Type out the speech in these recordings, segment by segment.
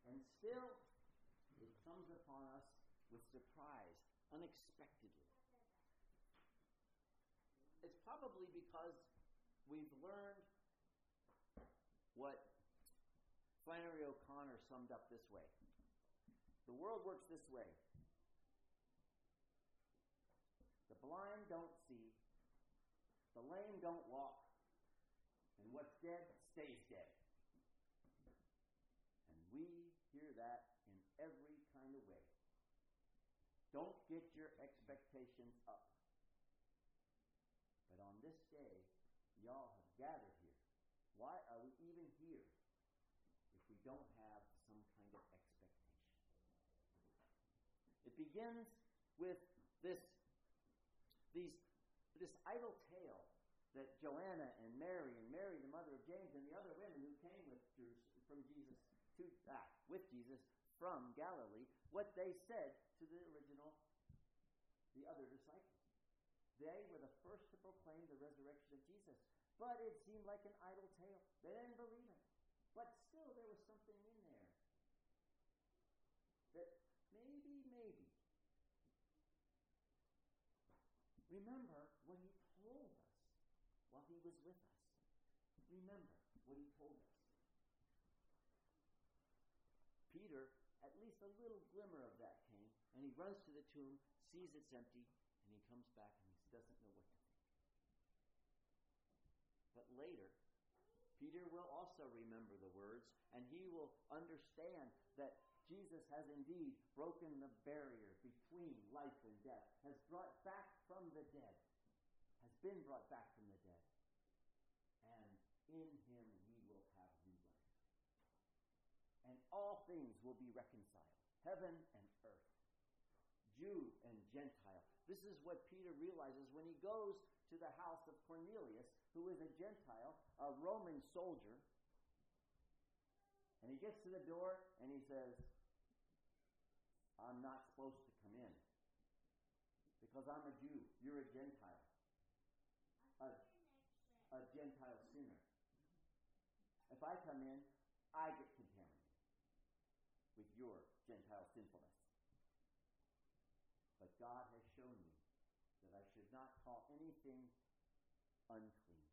And still, it comes upon us with surprise, unexpectedly. It's probably because we've learned what Flannery O'Connor summed up this way. The world works this way. The blind don't see, the lame don't walk, and what's dead stays dead. And we hear that in every kind of way. Don't get your expectations up. But on this day, y'all have gathered here. Why are we even here if we don't have some kind of expectation? It begins with this idle tale that Joanna and Mary, the mother of James, and the other women who came with Jesus from Galilee, what they said to the other disciples. They were the first to proclaim the resurrection of Jesus. But it seemed like an idle tale. They didn't believe it. But still there was something in there that maybe. Remember what he told us while he was with us. Remember what he told us. Peter, at least a little glimmer of that came, and he runs to the tomb, sees it's empty, and he comes back and he doesn't know what to think. But later, Peter will also remember the words, and he will understand that Jesus has indeed broken the barrier between life and death, has been brought back from the dead, and in him we will have new life. And all things will be reconciled, heaven and earth, Jew and Gentile. This is what Peter realizes when he goes to the house of Cornelius, who is a Gentile, a Roman soldier. And he gets to the door and he says, I'm not supposed to come in because I'm a Jew. You're a Gentile. A Gentile sinner. If I come in, I get contaminated with your Gentile sinfulness. But God has shown me that I should not call anything unclean,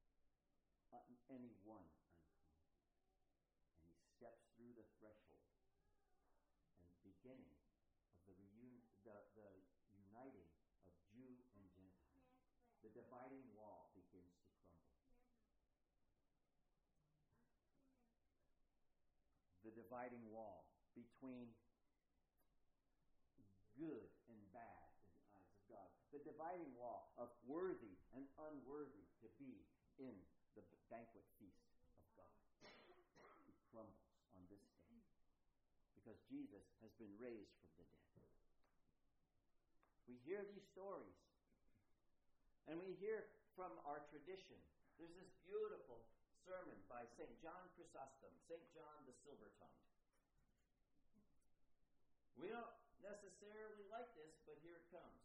anyone unclean. And he steps through the threshold, and the beginning of the uniting of Jew and Gentile. The dividing wall begins to crumble. The dividing wall between good and bad in the eyes of God. The dividing wall of worthy and unworthy to be in the banquet feast of God. It crumbles on this day because Jesus has been raised from the dead. We hear these stories and we hear from our tradition. There's this beautiful sermon by St. John Chrysostom, St. John the Silver-Tongued. We don't necessarily like this, but here it comes.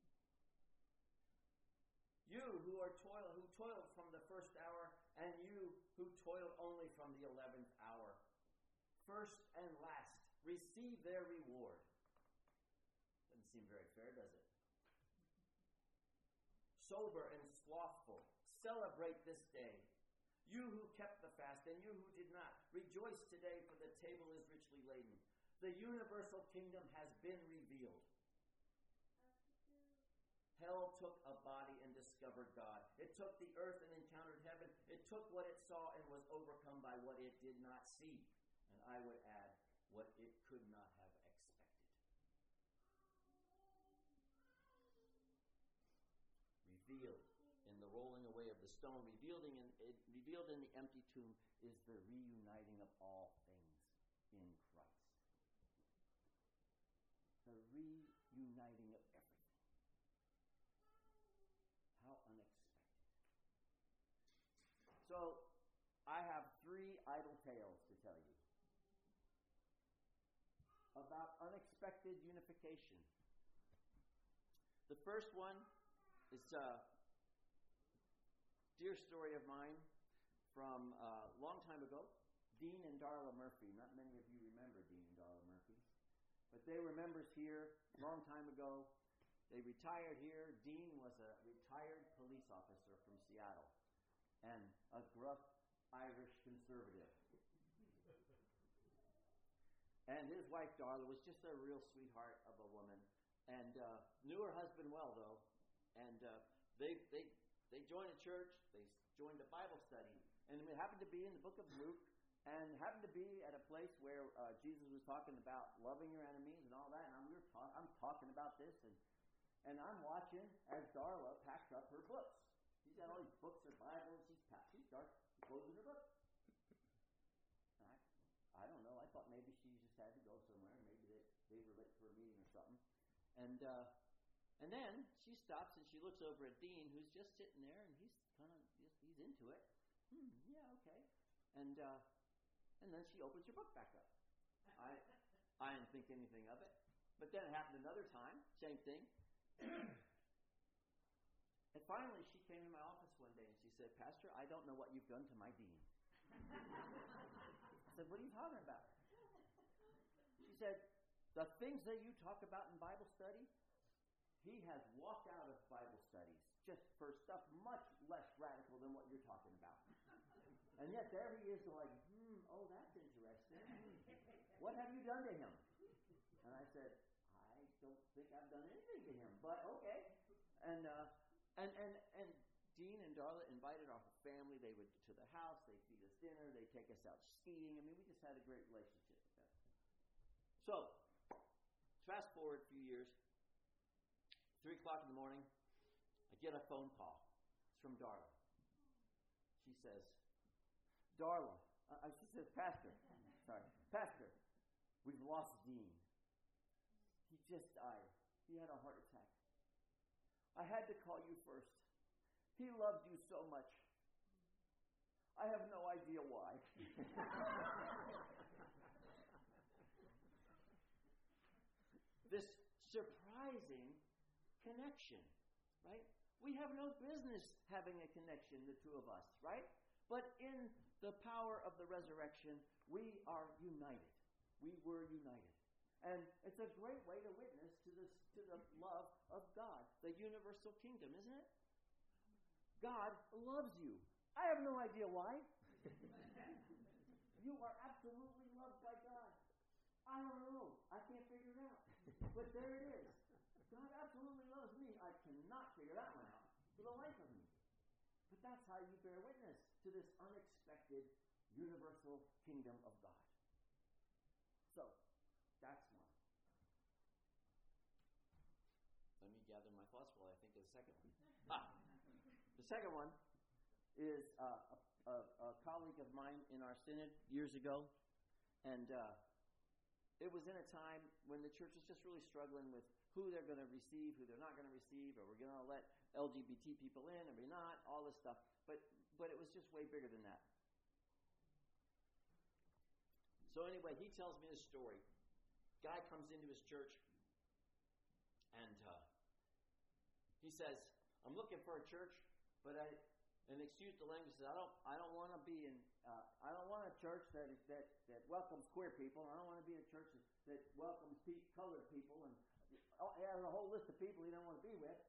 You who toiled from the first hour, and you who toiled only from the 11th hour, first and last, receive their reward. Doesn't seem very fair, does it? Sober and slothful, celebrate this day. You who kept the fast, and you who did not, rejoice today, for the table is richly laden. The universal kingdom has been revealed. Hell took a body and discovered God. It took the earth and encountered heaven. It took what it saw and was overcome by what it did not see. And I would add, what it could not have expected. Revealed in the rolling away of the stone, revealed in the empty tomb, is the reuniting of all things in Christ. The reuniting of everything. How unexpected. So, I have 3 idle tales to tell you about unexpected unification. The first one is a dear story of mine from a long time ago. Dean and Darla Murphy. Not many of you remember Dean and Darla Murphy, but they were members here a long time ago. They retired here. Dean was a retired police officer from Seattle and a gruff Irish conservative. And his wife, Darla, was just a real sweetheart of a woman, and knew her husband well, though. And they joined a church. They joined a Bible study. And it happened to be in the book of Luke, and happened to be at a place where Jesus was talking about loving your enemies and all that. And I'm talking about this, and I'm watching as Darla packs up her books. She's got all these books, her Bible, and she starts closing her book. I don't know. I thought maybe she just had to go somewhere. Maybe they were late for a meeting or something. And then she stops and she looks over at Dean, who's just sitting there, and he's he's into it. Yeah, okay. And then she opens her book back up. I didn't think anything of it. But then it happened another time, same thing. And finally, she came to my office one day and she said, "Pastor, I don't know what you've done to my Dean." I said, "What are you talking about?" She said, "The things that you talk about in Bible study, he has walked out of Bible studies just for stuff much less radical than what you're talking about. And yet there he is like, oh, that's interesting. What have you done to him?" And I said, "I don't think I've done anything to him, but okay." And Dean and Darla invited our family. They would to the house. They feed us dinner. They take us out skiing. I mean, we just had a great relationship with them. So, fast forward a few years. 3 o'clock in the morning, I get a phone call. It's from Darla. She says, "Darla," she says, "Pastor, we've lost Dean. He just died. He had a heart attack. I had to call you first. He loved you so much. I have no idea why." This surprising connection, right? We have no business having a connection, the two of us, right? But in the power of the resurrection, we are united. We were united. And it's a great way to witness to the love of God, the universal kingdom, isn't it? God loves you. I have no idea why. You are absolutely loved by God. I don't know. I can't figure it out. But there it is. God absolutely loves me. I cannot figure that one out for the life of me. But that's how you bear witness to this unexpected universal kingdom of God. So, that's one. Let me gather my thoughts while I think of the second one. The second one is a colleague of mine in our synod years ago, and it was in a time when the church was just really struggling with who they're going to receive, who they're not going to receive, or we're going to let LGBT people in, or we're not, all this stuff. But it was just way bigger than that. So anyway, he tells me this story. Guy comes into his church, and he says, "I'm looking for a church, but and excuse the language, says, I don't want to be in. I don't want a church that welcomes queer people. I don't want to be a church that welcomes colored people, and he has a whole list of people he don't want to be with."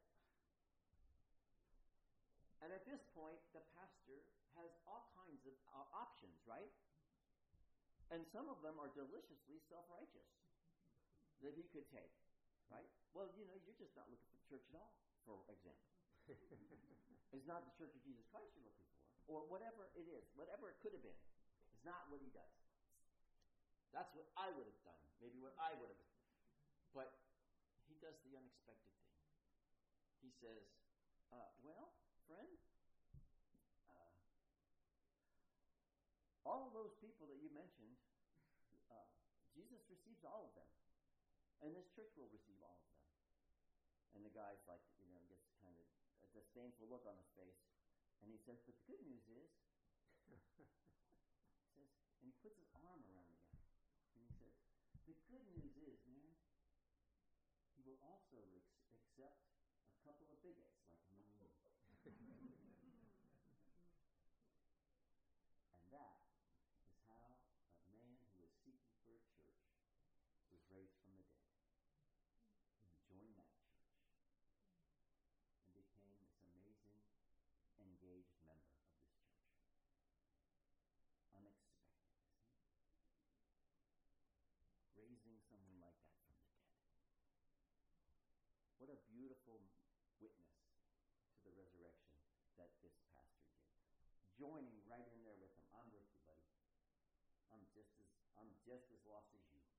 And at this point, the pastor has all kinds of options, right? And some of them are deliciously self-righteous that he could take, right? Well, you're just not looking for the church at all, for example. It's not the Church of Jesus Christ you're looking for, or whatever it is, whatever it could have been. It's not what he does. That's what I would have done, maybe what I would have done. But he does the unexpected thing. He says, "Well, friend, all of those people that you mentioned, Jesus receives all of them. And this church will receive all of them." And the guy's like, gets kind of a disdainful look on his face. And he says, "But the good news is," he says, and he puts his arm around the guy. And he says, "The good news is, man, he will also accept a couple of bigots like me and you." And that is how raised from the dead, joined that church, and became this amazing, engaged member of this church. Unexpected, isn't it? Raising someone like that from the dead. What a beautiful witness to the resurrection that this pastor did. Joining right in there with him. I'm with you, buddy. I'm just as lost as you.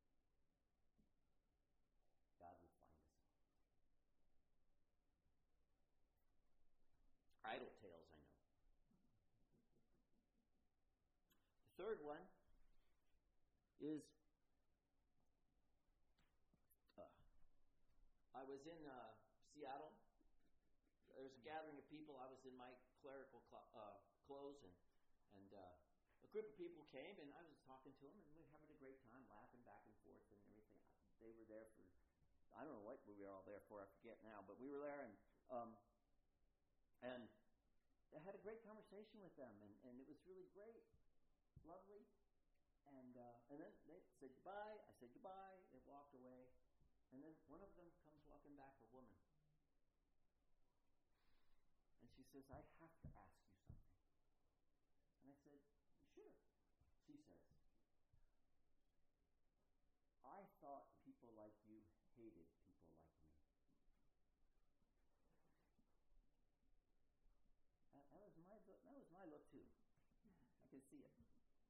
God will find us all. Idle tales, I know. The third one is I was in Seattle. There's a gathering of people. I was in my clerical clothes, and a group of people came, and I was talking to them, and we were having a great time, laughing back and forth and everything. They were there for, I don't know what we were all there for, I forget now, but we were there, and I had a great conversation with them, and it was really great, lovely, and then they said goodbye. I said goodbye. They walked away, and then one of them comes walking back, a woman. And she says, I have to ask you something. And I said, sure. She says, I thought people like you hated people like me. That was my look too. I could see it.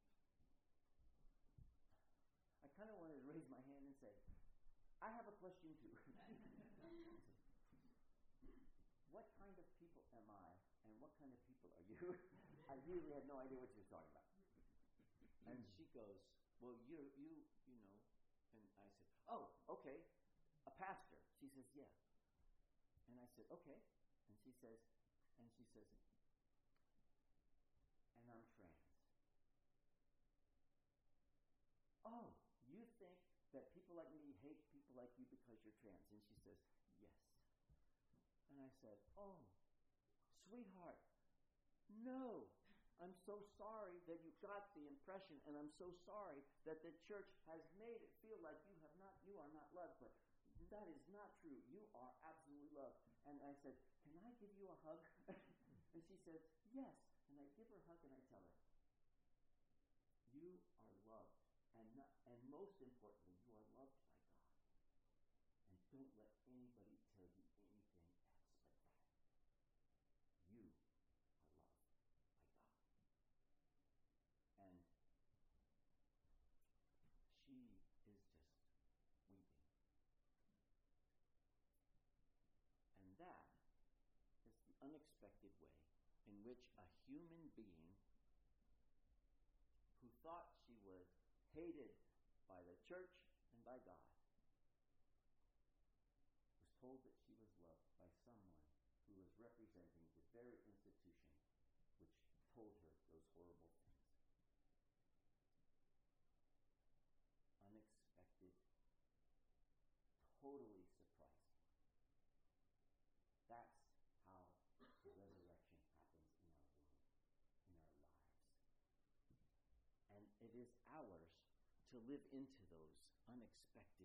I kind of wanted to raise my hand and say, I have a question too. What kind of people am I, and what kind of people are you? I really had no idea what she was talking about. And she goes, well, you know. And I said, oh, okay, a pastor. She says, yeah. And I said, okay. And she says, and I'm trans. Oh, you think that people like me hate people like you because you're trans? And she says, yes. And I said, oh, sweetheart, no. I'm so sorry that you got the impression, and I'm so sorry that the church has made it feel like you are not loved, but that is not true. You are absolutely loved. And I said, can I give you a hug? And she says, yes. And I give her a hug and I tell her, you are loved, and most importantly, you are loved by God. And don't let anybody tell you anything else but that. You are loved by God. And she is just weeping. And that is the unexpected way in which a human being who thought she was hated by the church and by God was told that she was loved by someone who was representing the very institution which told her those horrible things. Unexpected, totally surprising. That's how the resurrection happens in our world, in our lives. And it is ours to live into those unexpected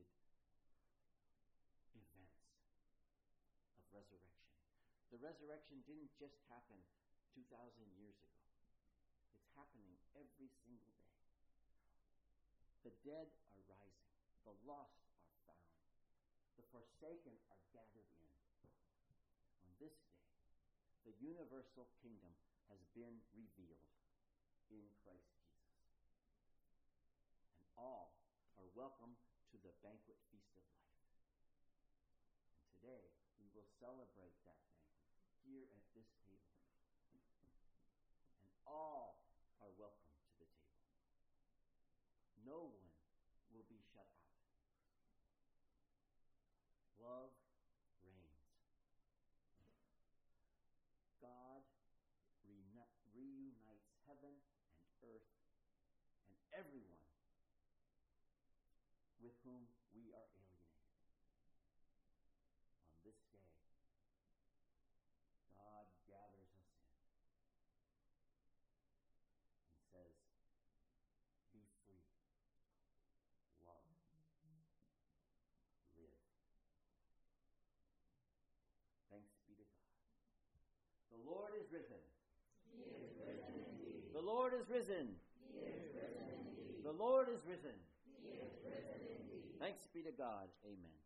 events of resurrection. The resurrection didn't just happen 2,000 years ago. It's happening every single day. The dead are rising. The lost are found. The forsaken are gathered in. On this day, the universal kingdom has been revealed in Christ Jesus. And all are welcome to the banquet feast of life. And today, we will celebrate that banquet here at this table. And all are welcome to the table. No one will be shut out. Love reigns. God reunites heaven and earth and everyone with whom we are alienated. On this day, God gathers us in and says, be free, love, Lord is risen. He is risen indeed. The Lord is risen. He is risen indeed. The Lord is risen. He is risen indeed. Thanks be to God. Amen.